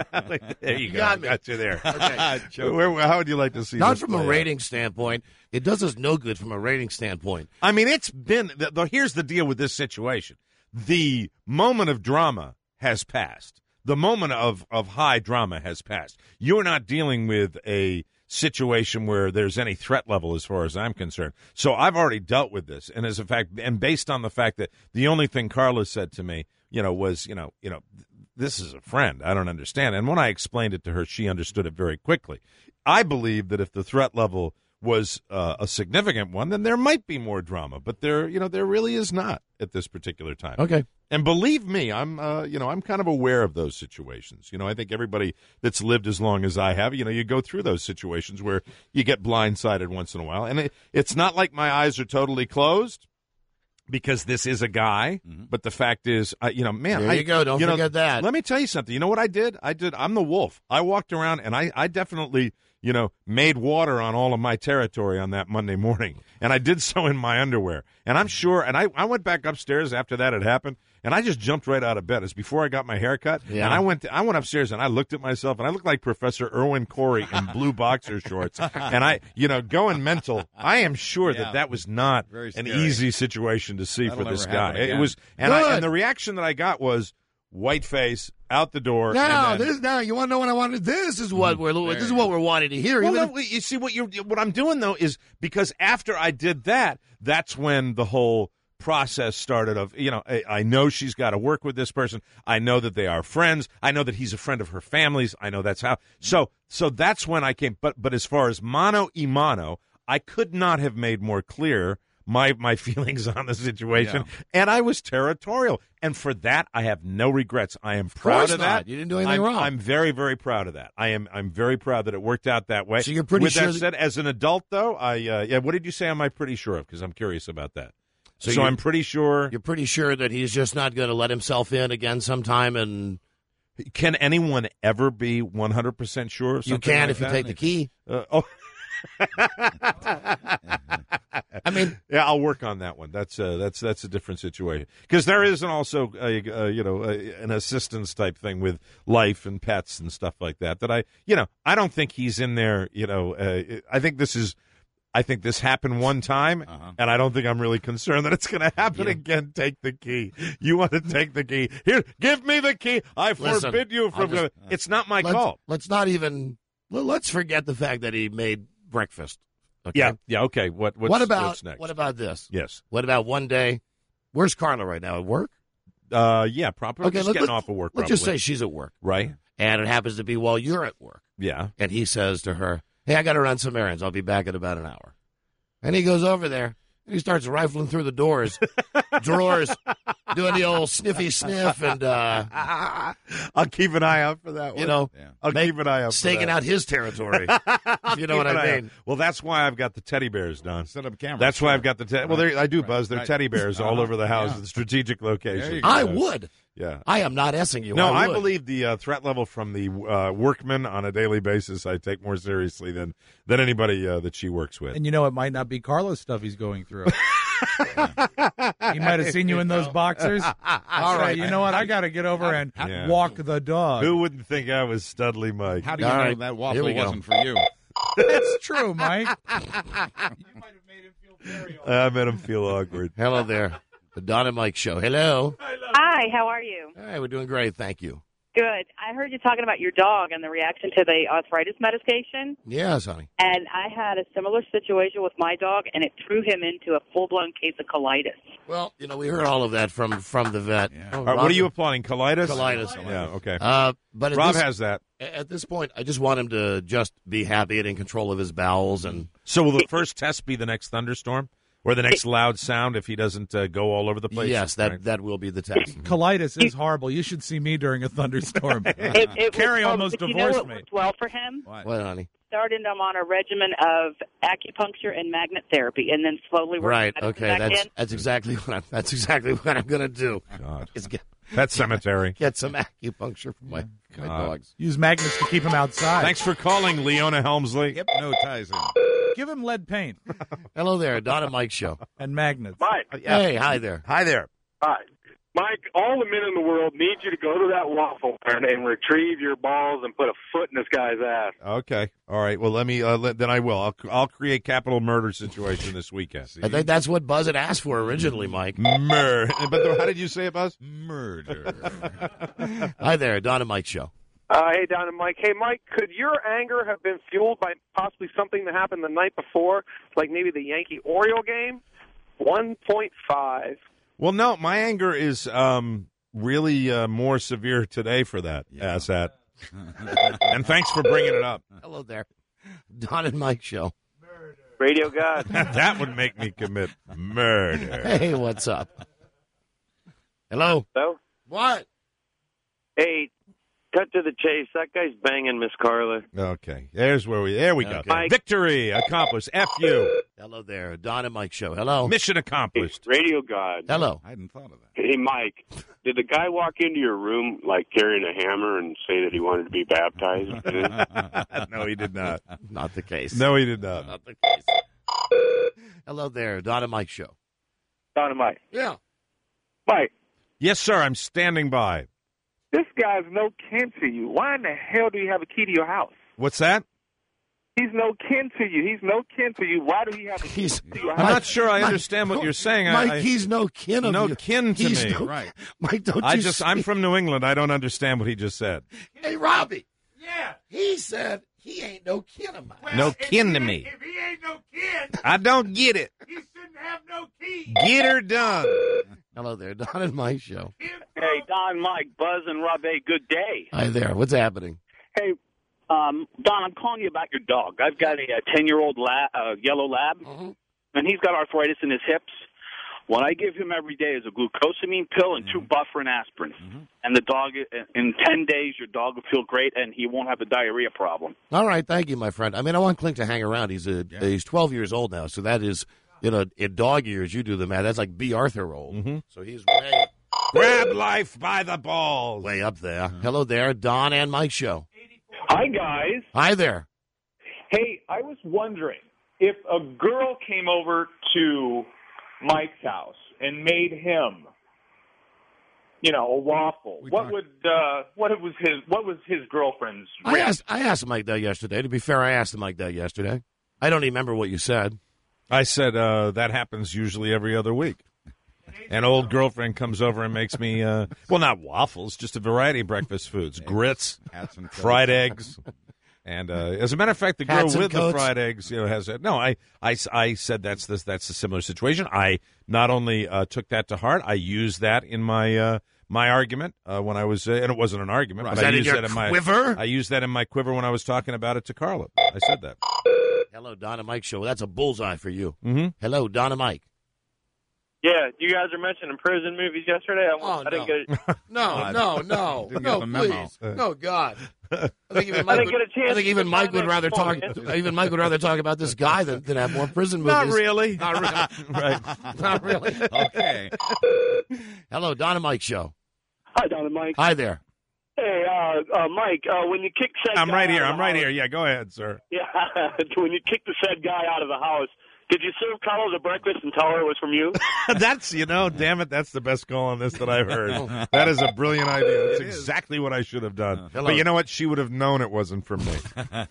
there you go. Got me. Got you there. Okay. Where, where- how would you like to see? Not this from a play out? rating standpoint. It does us no good from a rating standpoint. I mean, it's been. The, the, here's the deal with this situation: the moment of drama has passed. The moment of of high drama has passed. You're not dealing with a situation where there's any threat level as far as I'm concerned. So I've already dealt with this, and as a fact, and based on the fact that the only thing Carla said to me, you know, was, you know, you know. This is a friend. I don't understand. And when I explained it to her, she understood it very quickly. I believe that if the threat level was uh, a significant one, then there might be more drama. But there, you know, there really is not at this particular time. Okay. And believe me, I'm, uh, you know, I'm kind of aware of those situations. You know, I think everybody that's lived as long as I have, you know, you go through those situations where you get blindsided once in a while. And it, it's not like my eyes are totally closed, because this is a guy, mm-hmm. but the fact is, uh, you know, man. There I, you go. Don't you forget know, that. Let me tell you something. You know what I did? I did. I'm the wolf. I walked around, and I, I definitely, you know, made water on all of my territory on that Monday morning, and I did so in my underwear. And I'm sure, and I, I went back upstairs after that had happened, and I just jumped right out of bed. It was before I got my hair cut, Yeah. and I went to, I went upstairs, and I looked at myself, and I looked like Professor Irwin Corey in blue boxer shorts, and I, you know, going mental. I am sure Yeah. that that was not Very an scary. easy situation to see That'll for this never guy. happen It again. was, and, I, Good. and the reaction that I got was white face, out the door. Now, and then, this now you want to know what I wanted. This is what we're this is what we're wanting to hear. well, Even no, you see what you what I'm doing though is because after I did that, that's when the whole process started of, you know, I, I know she's got to work with this person. I know that they are friends. I know that he's a friend of her family's. I know that's how. So so that's when I came. But but as far as mano y mano, I could not have made more clear my my feelings on the situation, Yeah. and I was territorial, and for that I have no regrets. I am proud course of not. that. You didn't do anything I'm, wrong. I'm very very proud of that. I am I'm very proud that it worked out that way. So you're pretty With sure that that- said, as an adult though, I uh, yeah. What did you say? Am I pretty sure of? Because I'm curious about that. So, you're- I'm pretty sure. You're pretty sure that he's just not going to let himself in again sometime, and Can anyone ever be one hundred percent sure of you something can like if you that? take the key. Uh, oh. I mean, yeah, I'll work on that one. That's uh, that's that's a different situation because there is an also a, a, you know a, an assistance type thing with life and pets and stuff like that. That I you know I don't think he's in there. You know, uh, I think this is. I think this happened one time, uh-huh. and I don't think I'm really concerned that it's going to happen yeah. again. Take the key. You want to take the key? Here, give me the key. I Listen, forbid you from. Just, it's not my let's, call. Let's not even. Well, let's forget the fact that he made breakfast. Okay? Yeah, yeah. Okay. What? What's, what about what's next? What about this? Yes. What about one day? Where's Carla right now? At work? Uh, yeah, probably. Okay, just let, getting let, off of work. Let's probably. just say she's at work, right? And it happens to be while you're at work. Yeah. And he says to her, "Hey, I got to run some errands. I'll be back in about an hour." And he goes over there, and he starts rifling through the doors, drawers, doing the old sniffy sniff, and uh, I'll keep an eye out for that one. You know, yeah. I'll make, keep an eye out for staking that. out his territory. If you know what I mean. Out. Well, that's why I've got the teddy bears, Don. Set up cameras. That's sure. why I've got the teddy. Well, there, I do, Buzz. They're right. teddy bears uh-huh. all over the house yeah. at strategic locations. I would. Yeah. I am not essing you. No, I, I would. believe the uh, threat level from the uh, workmen on a daily basis I take more seriously than, than anybody uh, that she works with. And you know, it might not be Carlos stuff he's going through. He might have seen you in those boxers. All right, you know what? I got to get over and Yeah. walk the dog. Who wouldn't think I was Studley Mike? How do you All know right, that here waffle we go. wasn't for you? That's true, Mike. You might have made him feel very awkward. I made him feel awkward. Hello there. The Don and Mike Show. Hello. Hi, how are you? Hey, we're doing great. Thank you. Good. I heard you talking about your dog and the reaction to the arthritis medication. Yes, honey. And I had a similar situation with my dog, and it threw him into a full-blown case of colitis. Well, you know, we heard all of that from, from the vet. Yeah. Oh, All right, Rob- what are you applying? Colitis? Colitis. Yeah, okay. Uh, but at Rob this, has that. At this point, I just want him to just be happy and in control of his bowels. And So will the first test be the next thunderstorm? Or the next loud sound if he doesn't uh, go all over the place? yes, that, Right. that will be the test. Colitis is horrible. You should see me during a thunderstorm. It, it Carrie was, almost but divorced you know me. what worked well for him? What, honey? Started him on a regimen of acupuncture and magnet therapy, and then slowly worked Right. back Okay. That's in. that's exactly what I'm. That's exactly what I'm going to do. God. Is get Pet Cemetery. get some acupuncture for my, my God. dogs. Use magnets to keep him outside. Thanks for calling, Leona Helmsley. Hypnotizing. Give him lead paint Hello there, Don and Mike Show. and magnets. Mike. Hey, hi there. Hi there. Hi. Mike, all the men in the world need you to go to that waffle barn and retrieve your balls and put a foot in this guy's ass. Okay. All right. Well, let me. Uh, let, then I will. I'll, I'll create capital murder situation this weekend. I think that's what Buzz had asked for originally, Mike. Murder. But the, how did you say it, Buzz? Murder. Hi there, Don and Mike Show. Uh, hey, Don and Mike. Hey, Mike, could your anger have been fueled by possibly something that happened the night before, like maybe the Yankee-Oriole game? one point five. Well, no. My anger is um, really uh, more severe today for that, Yeah. asshat. And thanks for bringing it up. Hello there, Don and Mike Show. Radio God. That would make me commit murder. Hey, what's up? Hello. Hello? What? Hey, cut to the chase. That guy's banging Miss Carla. Okay. There's where we. There we go. Okay. Mike. Victory accomplished. F you. Hello there, Don and Mike Show. Hello. Mission accomplished. Radio God. Hello. I hadn't thought of that. Hey, Mike, did the guy walk into your room, like, carrying a hammer and say that he wanted to be baptized? No, he did not. Not the case. No, he did not. Not the case. Hello there, Don and Mike Show. Don and Mike. Yeah. Mike, Yes, sir. I'm standing by. this guy's no kin to you. Why in the hell do you have a key to your house? What's that? He's no kin to you. He's no kin to you. Why do he have a key He's. to your I'm house? not sure I Mike, understand what you're saying. I- Mike, I- he's no kin of no you. kin to He's me. no- Right. Mike, don't I you just. speak- I'm from New England. I don't understand what he just said. Hey, Robbie. Yeah. He said he ain't no kin of mine. No kin to me. If he ain't no kid, I don't get it. he shouldn't have no key. Get her done. Hello there, Don and Mike Show. Hey, Don, Mike, Buzz, and Rob, hey, good day. Hi there. What's happening? Hey, um, Don, I'm calling you about your dog. I've got a ten-year-old lab, uh, yellow lab, Mm-hmm. and he's got arthritis in his hips. What I give him every day is a glucosamine pill and two bufferin aspirin. Mm-hmm. And the dog, in ten days, your dog will feel great, and he won't have a diarrhea problem. All right, thank you, my friend. I mean, I want Klink to hang around. He's a Yeah. he's twelve years old now, so that is You know, in dog years, you do the math. That's like B. Arthur old. Mm-hmm. So he's way, Grab life by the balls. way up there. Hello there, Don and Mike Show. Hi, guys. Hi there. Hey, I was wondering if a girl came over to Mike's house and made him, you know, a waffle. We what talked- would uh, what was his what was his girlfriend's? I asked, I asked Mike that yesterday. To be fair, I asked Mike that yesterday. I don't even remember what you said. I said uh, that happens usually every other week. An old girlfriend comes over and makes me, uh, well, not waffles, just a variety of breakfast foods. Grits, Hats and coats. fried eggs. And uh, as a matter of fact, the girl Hats and with the coats. fried eggs, you know, has a, no. I, I, I said that's this that's a similar situation. I not only uh, took that to heart, I used that in my uh, my argument uh, when I was, uh, and it wasn't an argument, Right. but Is I that in used your that in my quiver? I used that in my quiver when I was talking about it to Carla. I said that. Hello, Don and Mike Show. That's a bullseye for you. Mm-hmm. Hello, Don and Mike. Yeah, you guys are mentioning prison movies yesterday. I, Oh, I didn't no. get it. No, no, no, Didn't no, get the memo. please, no, God. I think even I Mike didn't would, get a chance I think to even get Mike my would rather next talk. point. Even Mike would rather talk about this guy than, than have more prison movies. Not really. Not really. Right. Not really. Okay. Hello, Don and Mike Show. Hi, Don and Mike. Hi there. Hey, uh, uh, Mike, uh, when you kicked said I'm guy right here. out of I'm the right house- here. Yeah, go ahead, sir. Yeah, when you kicked the said guy out of the house, did you serve Carlos a breakfast and tell her it was from you? That's, you know, damn it, that's the best call on this that I've heard. That is a brilliant idea. That's It is. exactly what I should have done. Hello. But you know what? She would have known it wasn't from me.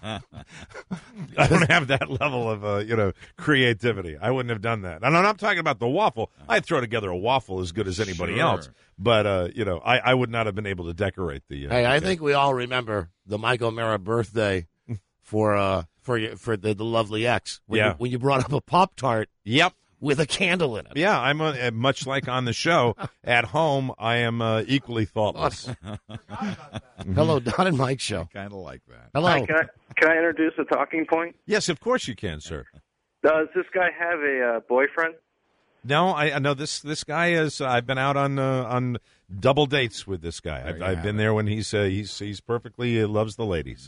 I don't have that level of, uh, you know, creativity. I wouldn't have done that. And I'm not talking about the waffle. I'd throw together a waffle as good as anybody Sure. else. But, uh, you know, I, I would not have been able to decorate the. Uh, Hey, I the think we all remember the Mike O'Mara birthday for uh for your- for the, the lovely ex. When Yeah. You, when you brought up a Pop Tart. Yep. With a candle in it. Yeah, I'm uh, much like on the show. At home, I am uh, equally thoughtless. Hello, Don and Mike Show. Kind of like that. Hello. Hi, can I can I introduce a talking point? Yes, of course you can, sir. Does this guy have a uh, boyfriend? No, I, I know this. This guy is. Uh, I've been out on uh, on double dates with this guy. I've, you I've have been it. there when he's uh, he's he's perfectly uh, loves the ladies.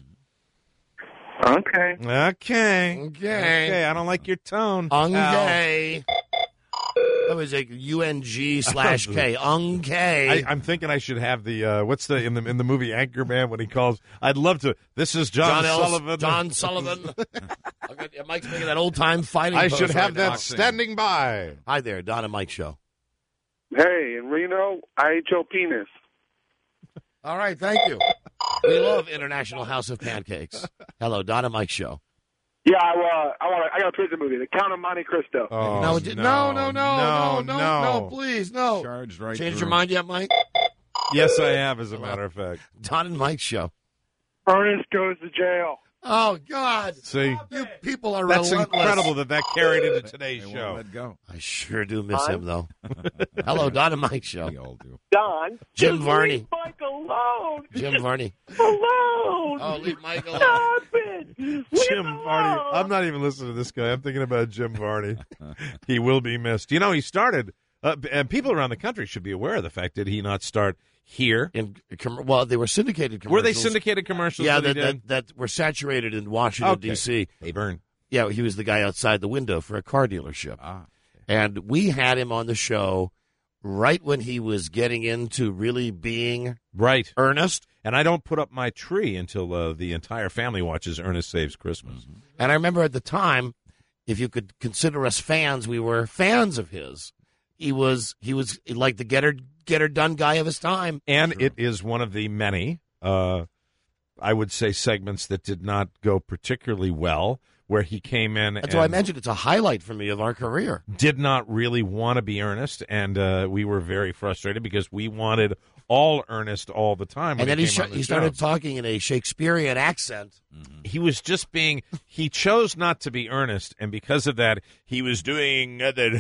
Okay. Okay. Okay. Okay. I don't like your tone. Ungay. That was a U N G slash K. Ungay. I, I'm thinking I should have the uh, what's the in the in the movie Anchorman when he calls. I'd love to. This is John, John Ellis- Sullivan. John Sullivan. Okay, Mike's making that old time fighting. I pose should have right that now. standing by. Hi there, Don and Mike Show. Hey, in Reno, I ate your penis. All right, thank you. We love International House of Pancakes. Hello, Don and Mike Show. Yeah, I, uh, I want. I got a prison movie, The Count of Monte Cristo. Oh, no, it- no, no, no, no, no, no, no, please, no. Charged right Changed through. your mind yet, Mike? Yes, I have. As a matter of fact. Don and Mike Show. Ernest goes to jail. Oh, God. See, You people are that's relentless. incredible that that carried into today's They won't show. let go. I sure do miss Huh? him, though. Hello, Don and Mike Show. We all do. Don. Jim just Varney. Leave Mike alone. Jim Varney. Alone. Oh, leave Mike alone. Stop it. Leave Jim him Varney. alone. I'm not even listening to this guy. I'm thinking about Jim Varney. He will be missed. You know, he started, uh, and people around the country should be aware of the fact that he not start here. In, com- well, they were syndicated commercials. Were they syndicated commercials? Yeah, that, that, he did? that, that were saturated in Washington, Okay. D C Hey, Vern. Yeah, he was the guy outside the window for a car dealership. Ah. And we had him on the show right when he was getting into really being Right. earnest. And I don't put up my tree until uh, the entire family watches Ernest Saves Christmas. Mm-hmm. And I remember at the time, if you could consider us fans, we were fans of his. He was he was like the get her get her done guy of his time. And it is one of the many, uh, I would say, segments that did not go particularly well, where he came in That's and why I mentioned it's a highlight for me of our career. did not really want to be Ernest, and uh, we were very frustrated because we wanted all Ernest all the time. when And then he, came sh- on the he started show. talking in a Shakespearean accent. He was just being, he chose not to be Ernest, and because of that, he was doing other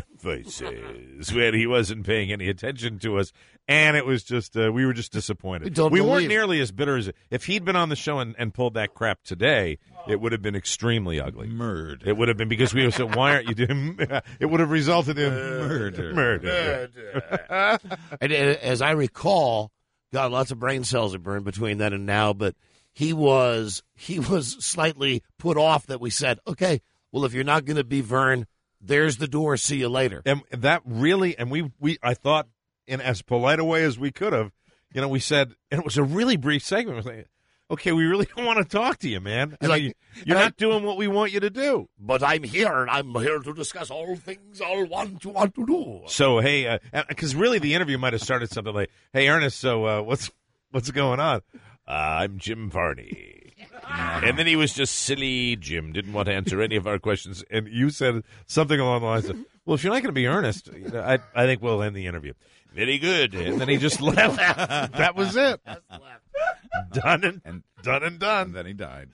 voices where he wasn't paying any attention to us, and it was just, uh, we were just disappointed. We don't we weren't believe- nearly as bitter as, if he'd been on the show and, and pulled that crap today, it would have been extremely ugly. Murder. It would have been, because we would have said, why aren't you doing, it would have resulted in Murder. Murder. And uh, as I recall, God, lots of brain cells are burned between then and now, but he was he was slightly put off that we said, okay, well, if you're not going to be Vern, there's the door. See you later. And that really, and we, we I thought in as polite a way as we could have, you know, we said, and it was a really brief segment. It was like, okay, we really don't want to talk to you, man. I like, mean, you're not I, doing what we want you to do. But I'm here, and I'm here to discuss all things I'll want to want to do. So, hey, because uh, really the interview might have started something like, hey, Ernest, so uh, what's what's going on? Uh, I'm Jim Varney. And then he was just silly Jim, didn't want to answer any of our questions. And you said something along the lines of, well, if you're not going to be earnest, you know, I, I think we'll end the interview. Very good. And then he just left. That was it. Done and, and done and done. And then he died.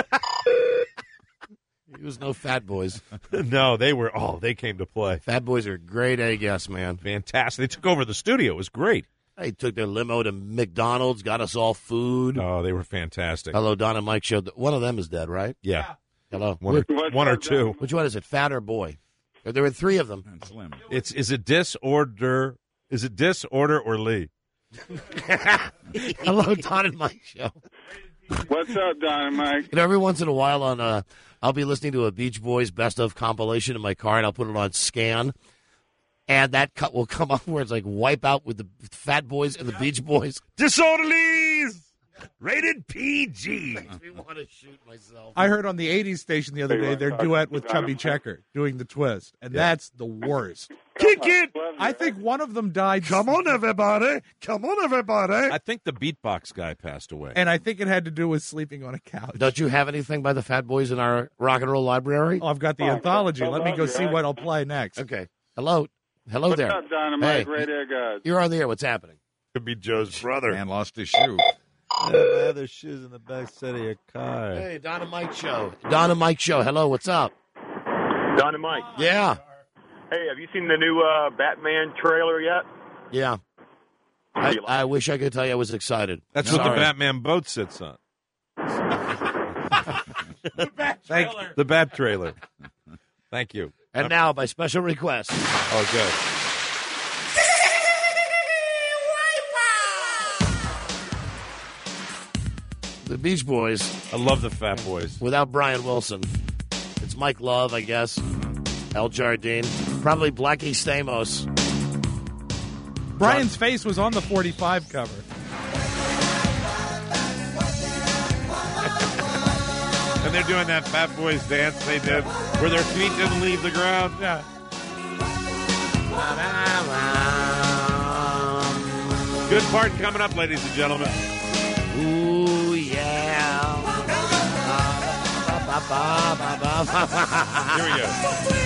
He was no Fat Boys. No, they were. Oh, they came to play. Fat Boys are great A guests, man. Fantastic. They took over the studio. It was great. They took their limo to McDonald's, got us all food. Oh, they were fantastic. Hello, Don and Mike show. One of them is dead, right? Yeah. Hello. One or, one or two. Which one is it, Fat or Boy? There were three of them. And Slim. It's is it disorder? Is it disorder or Lee? Hello, Don and Mike show. What's up, Don and Mike? You know, every once in a while, on uh, I'll be listening to a Beach Boys best of compilation in my car, and I'll put it on scan, and that cut will come up where it's like wipe out with the Fat Boys and the Beach Boys. Disorderlies, rated P G. Makes me want to shoot myself. I heard on the eighties station the other day their duet with Chubby Checker doing the twist, and yeah. that's the worst. Kick it! I think one of them died. Come on, everybody! Come on, everybody! I think the beatbox guy passed away. And I think it had to do with sleeping on a couch. Don't you have anything by the Fat Boys in our rock and roll library? Oh, I've got the oh, anthology. Let me go see what I'll play next. Okay. Hello. Hello What's there. What's up, Don and Mike? Hey, Radio guys. You're on the air. What's happening? Could be Joe's brother. Man lost his shoe. I have other shoes in the back seat of your car. Hey, Don and Mike show. Don and Mike show. Hello, what's up? Don and Mike. Yeah. Hey, have you seen the new uh, Batman trailer yet? Yeah. I, I wish I could tell you I was excited. That's no. what Sorry. the Batman boat sits on. the Bat trailer. The Bat trailer. Thank you. And I'm... now, by special request. Oh, good. The Beach Boys. I love the Fat Boys. Without Brian Wilson. It's Mike Love, I guess. El Jardine. Probably Blackie Stamos. Brian's face was on the forty-five cover. And they're doing that Fat Boys dance they did where their feet didn't leave the ground. Yeah. Good part coming up, ladies and gentlemen. Ooh, yeah. Here we go.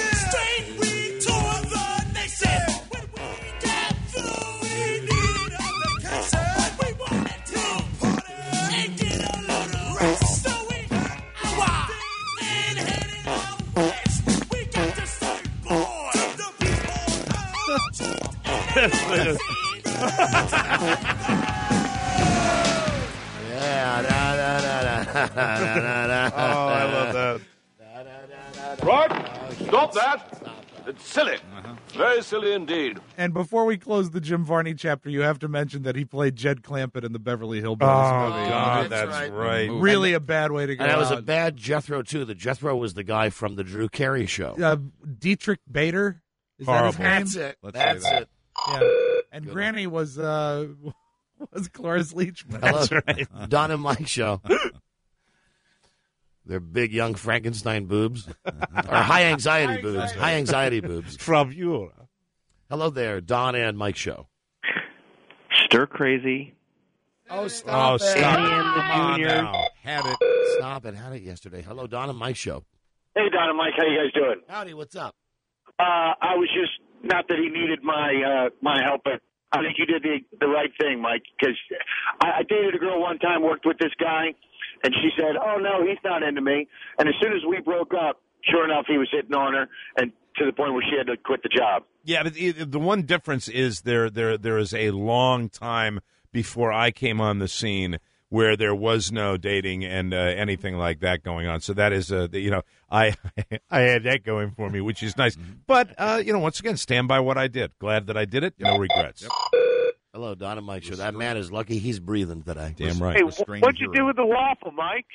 Yeah, da, da, da, da, da, da, oh, I love that. Right? Stop that. It's silly. Uh-huh. Very silly indeed. And before we close the Jim Varney chapter, you have to mention that he played Jed Clampett in the Beverly Hillbillies oh, movie. God, that's, that's right. right. Really and, a bad way to go And that was out. a bad Jethro, too. The Jethro was the guy from the Drew Carey show. Uh, Dietrich Bader? Is Horrible. that his name? That's it. Let's That's that. it. Yeah. And Good Granny one. was uh, was Cloris Leachman. Hello. That's right. Don and Mike show. They're big, young Frankenstein boobs. Or high anxiety boobs. High anxiety boobs. From you. Hello there, Don and Mike show. Stir crazy. Oh, stop oh, it. Stop. Annie and the Come Junior. on now. Had it. Stop it. Had it yesterday. Hello, Don and Mike show. Hey, Don and Mike, how you guys doing? Howdy, what's up? Uh, I was just, not that he needed my uh, my help, but I think you did the, the right thing, Mike, because I, I dated a girl one time, worked with this guy, and she said, oh, no, he's not into me. And as soon as we broke up, sure enough, he was hitting on her, and to the point where she had to quit the job. Yeah, but the, the one difference is there there there is a long time before I came on the scene where there was no dating and uh, anything like that going on. So that is, uh, you know, I I had that going for me, which is nice. But, uh, you know, once again, stand by what I did. Glad that I did it. No regrets. Yep. Hello, Don and Mike show. That man is lucky he's breathing today. Damn right. Hey, what'd you do with the waffle, Mike?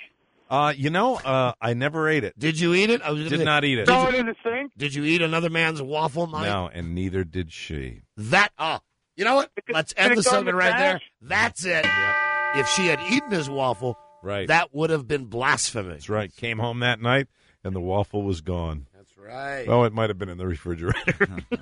Uh, you know, uh, I never ate it. Did you eat it? I was Did not eat it. Throw it in the sink. Did you eat another man's waffle, Mike? No, and neither did she. That, oh, you know what? Let's end the segment right there. That's it. If she had eaten his waffle, right, that would have been blasphemy. That's right. Came home that night, and the waffle was gone. That's right. Oh, it might have been in the refrigerator.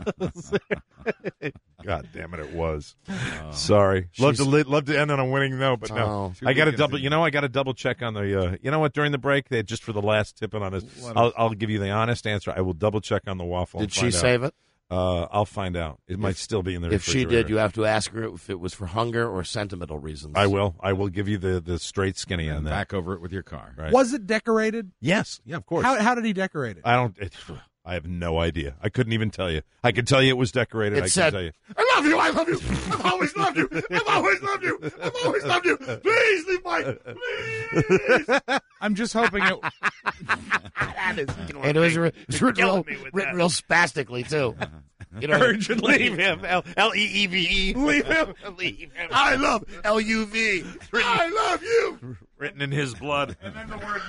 God damn it, it was. Oh. Sorry. Love to li- love to end on a winning note, but no. Oh. I got to double. You know, I got to double check on the. Uh, you know what? During the break, they just for the last tip on this, I'll, I'll give you the honest answer. I will double check on the waffle. Did she save it? Uh, I'll find out. It if, might still be in the if refrigerator. If she did, you have to ask her if it was for hunger or sentimental reasons. I will. I will give you the, the straight skinny on that. Back over it with your car. Right. Was it decorated? Yes. Yeah, of course. How, how did he decorate it? I don't. It, I have no idea. I couldn't even tell you. I could tell you it was decorated. It I said, can tell you. I love you. I love you. I've always loved you. I've always loved you. I've always loved you. Please leave Mike. Please. I'm just hoping it. That is and it was, re- it was written, real, written real spastically too. You know, urgently leave him. L E E V E. Leave him. Leave him. I love L U V. I love you. Written in his blood. And then the word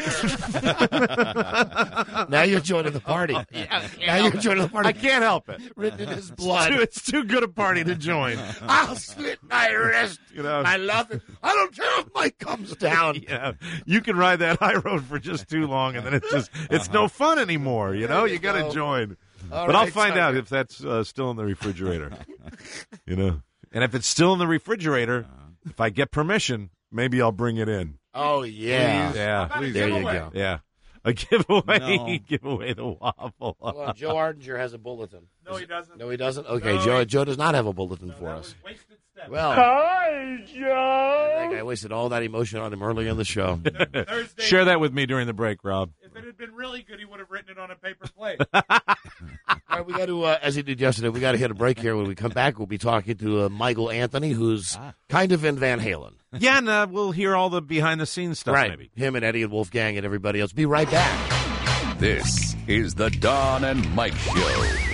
murder. Now you're joining the party. Yeah, now you're joining the party. I can't help it. Written in his blood. It's too, it's too good a party to join. I'll slit my wrist. You know, I love it. I don't care if Mike comes down. Yeah, you can ride that high road for just too long, and then it's just it's uh-huh. no fun anymore. You know, you got to join. All but right, I'll find Tiger. out if that's uh, still in the refrigerator. You know, and if it's still in the refrigerator, if I get permission, maybe I'll bring it in. Oh yeah, Please. Yeah. Please. There you go. Yeah, a giveaway. No. Give away the waffle. Well, Joe Ardinger has a bulletin. No, he doesn't. No, he doesn't. Okay, No, Joe. he... Joe does not have a bulletin no, for us. Wasted steps. Well, hi, Joe. I think I wasted all that emotion on him earlier in the show. Thursday, Share that with me during the break, Rob. If it had been really good, he would have written it on a paper plate. All right, we got to, uh, as he did yesterday, we got to hit a break here. When we come back, we'll be talking to uh, Michael Anthony, who's ah. kind of in Van Halen. Yeah, and uh, we'll hear all the behind-the-scenes stuff, right. maybe. Him and Eddie and Wolfgang and everybody else. Be right back. This is the Don and Mike Show.